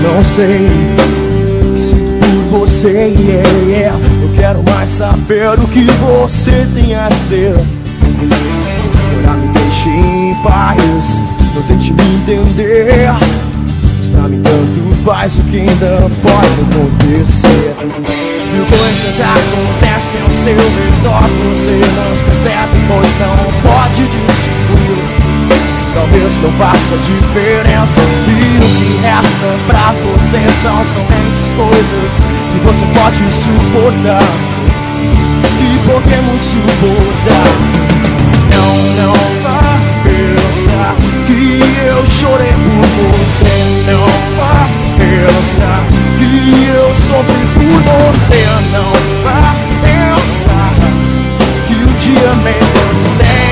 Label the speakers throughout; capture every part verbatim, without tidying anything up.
Speaker 1: não sei o que sinto por você, yeah, yeah. Eu quero mais saber o que você tem a dizer. Agora me deixe em paz, não tente me entender. Mas pra mim tanto faz o que ainda pode acontecer. Mil coisas acontecem ao seu redor, você não se percebe, pois não pode distinguir. Talvez não faça diferença, e o que resta pra você são somente as coisas que você pode suportar, que podemos suportar. Não, não vá pensar que eu chorei por você. Não vá pensar que eu sofri por você. Não vá pensar que um dia amei você.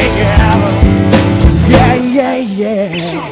Speaker 1: Yeah, yeah, yeah.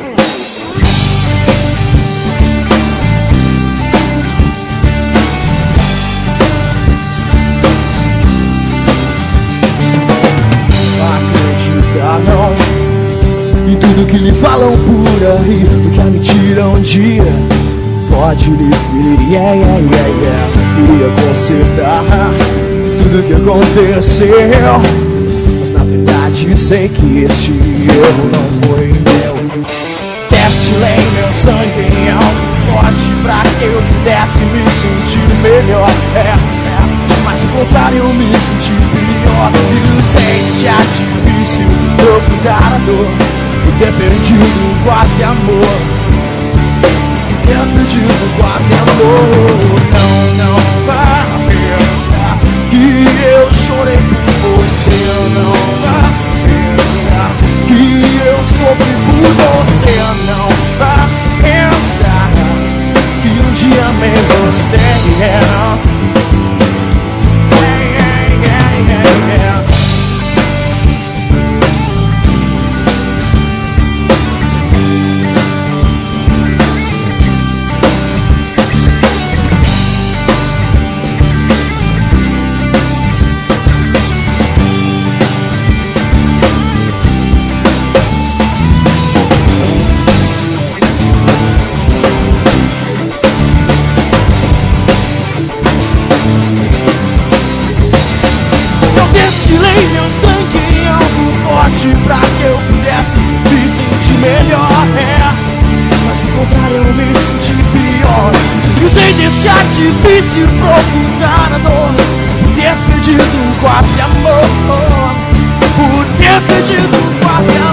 Speaker 1: Acredita não em tudo que lhe falam por aí, porque a mentira um dia pode lhe ferir. Yeah, yeah, yeah, yeah. Queria consertar tudo que aconteceu, mas na verdade sei que este erro não foi meu. Destilei meu sangue em algo forte pra que eu pudesse me sentir melhor. É, é. Mas ao contrário eu me senti pior. E sei que já é difícil procurar a dor e ter perdido quase amor, ter perdido quase amor. Não, não vá pensar que eu chorei por você. Não vá pensar que eu sofri por você. Não vá pensar que um dia amei você. Yeah. Destilei meu sangue em algo forte pra que eu pudesse me sentir melhor, é. Mas no contrário eu me senti pior. E sem deixar difícil procurar a dor, por ter perdido quase amor, por ter perdido quase amor.